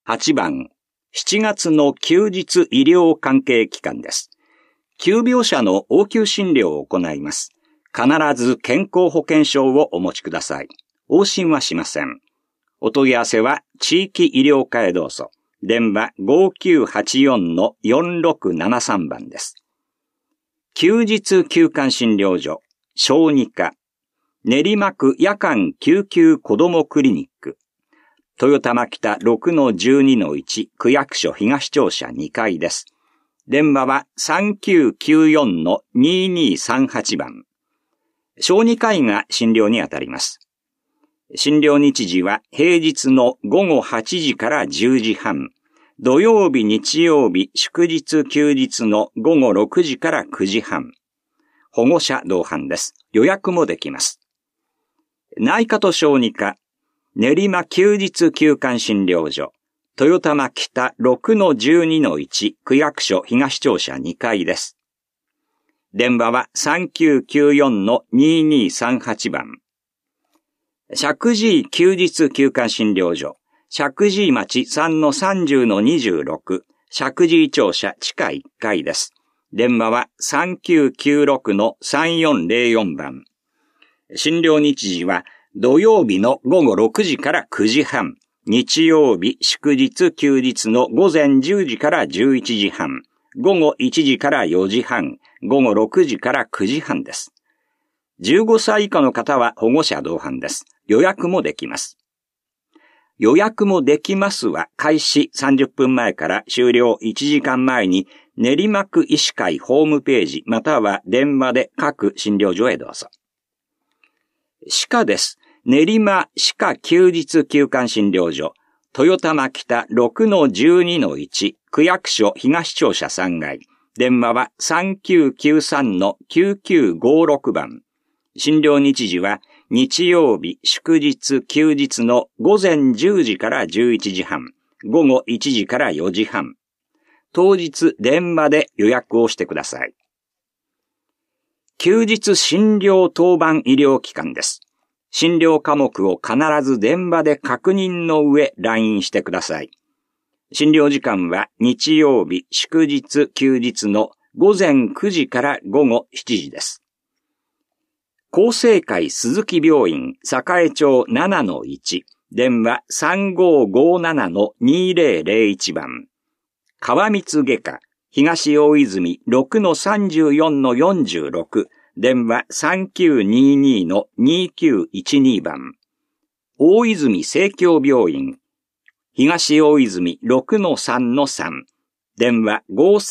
8番、7月の休日医療関係機関です。急病者の応急診療を行います。必ず健康保険証をお持ちください。往診はしません。お問い合わせは地域医療課へどうぞ。電話 5984-4673 番です。休日休館診療所、小児科、練馬区夜間救急子どもクリニック、豊玉北 6-12-1 区役所東庁舎2階です。電話は 3994-2238 番。小児科医が診療にあたります。診療日時は平日の午後8時から10時半、土曜日、日曜日、祝日、休日の午後6時から9時半。保護者同伴です。予約もできます。内科と小児科、練馬休日休館診療所、豊玉北 6-12-1 区役所東庁舎2階です。電話は 3994-2238 番。石神井休日休館診療所、石神井町 3-30-26 石神井庁舎地下1階です。電話は 3996-3404 番。診療日時は土曜日の午後6時から9時半、日曜日、祝日、休日の午前10時から11時半、午後1時から4時半、午後6時から9時半です。15歳以下の方は保護者同伴です。予約もできます。予約もできますは開始30分前から終了1時間前に練馬区医師会ホームページまたは電話で各診療所へどうぞ。歯科です。練馬歯科休日休館診療所、豊玉北 6-12-1 区役所東庁舎3階。電話は 3993-9956 番。診療日時は日曜日、祝日、休日の午前10時から11時半、午後1時から4時半。当日電話で予約をしてください。休日診療当番医療機関です。診療科目を必ず電話で確認の上 LINE してください。診療時間は日曜日、祝日、休日の午前9時から午後7時です。厚生会鈴木病院栄町 7-1 電話 3557-2001 番。川光外科東大泉 6-34-46電話 3922-2912 番。大泉生協病院東大泉 6-3-3電話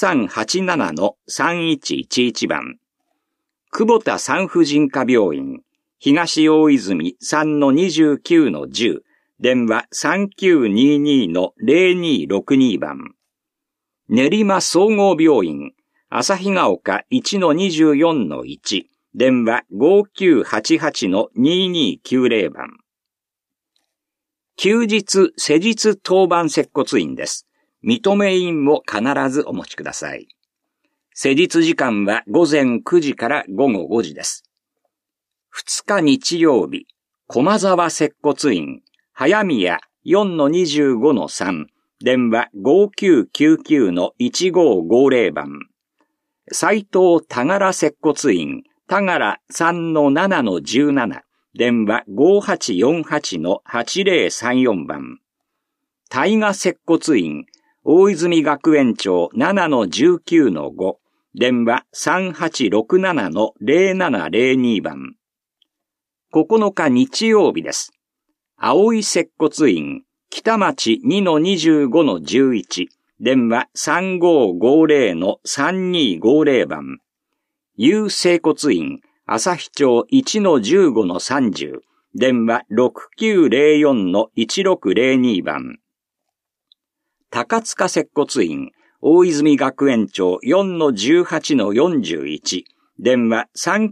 5387-3111 番。久保田産婦人科病院東大泉 3-29-10電話 3922-0262 番。練馬総合病院旭ヶ丘 1-24-1電話 5988-2290 番。休日施術当番接骨院です。認め印も必ずお持ちください。施術時間は午前9時から午後5時です。2日日曜日、駒沢接骨院、早宮 4-25-3、電話 5999-1550 番。斉藤田柄接骨院、田柄 3-7-17、電話 5848-8034 番。大河接骨院、大泉学園町 7-19-5、電話 3867-0702 番。9日日曜日です。葵接骨院、北町 2-25-11、電話 3550-3250 番。有整骨院、旭町 1-15-30、電話 6904-1602 番。高塚接骨院、大泉学園町 4-18-41、電話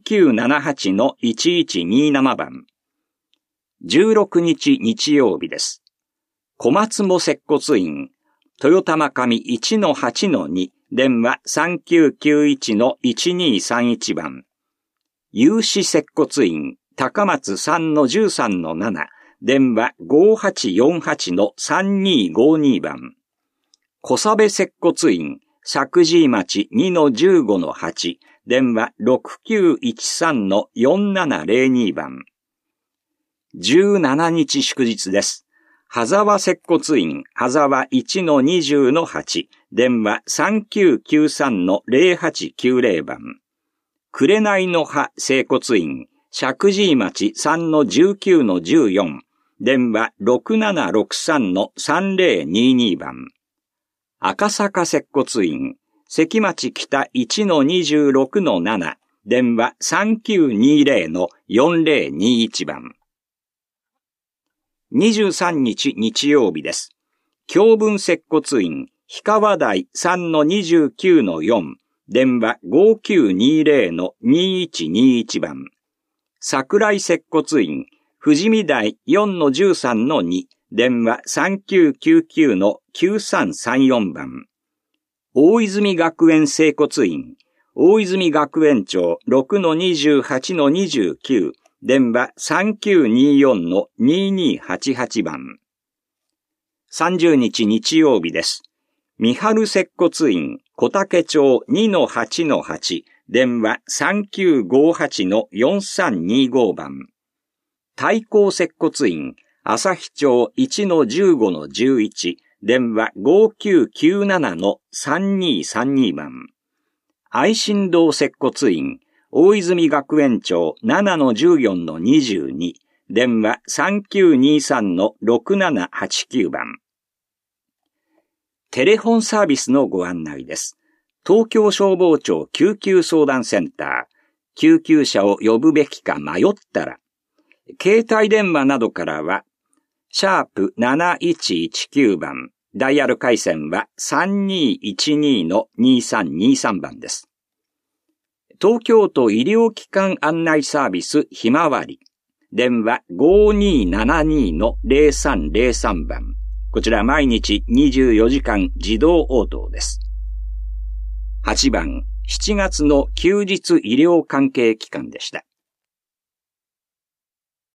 3978-1127 番。16日日曜日です。小松も接骨院、豊玉上 1-8-2、電話 3991-1231 番。有志接骨院、高松 3-13-7、 電話5848-3252番。小佐部接骨院、石神井町 2-15-8、電話6913-4702番。17日祝日です。羽沢接骨院、羽沢 1-20-8、電話3993-0890番。紅の葉整骨院、石神井町 3-19-14、電話6763-3022番。赤坂接骨院、関町北 1-26-7、電話3920-4021番。23日日曜日です。京文接骨院、氷川台 3-29-4、電話5920-2121番。桜井接骨院、富士見台 4-13-2、電話3999-9334番。大泉学園整骨院、大泉学園町 6-28-29、電話3924-2288番。30日日曜日です。三春接骨院、小竹町 2-8-8、電話3958-4325番。太閤接骨院、旭町 1-15-11、電話5997-3232番。愛心堂接骨院、大泉学園町 7-14-22、電話3923-6789番。テレフォンサービスのご案内です。東京消防庁救急相談センター、救急車を呼ぶべきか迷ったら、携帯電話などからは、#7119 番、ダイヤル回線は 3212-2323 番です。東京都医療機関案内サービスひまわり、電話 5272-0303 番。こちら毎日24時間自動応答です。8番、7月の休日医療関係機関でした。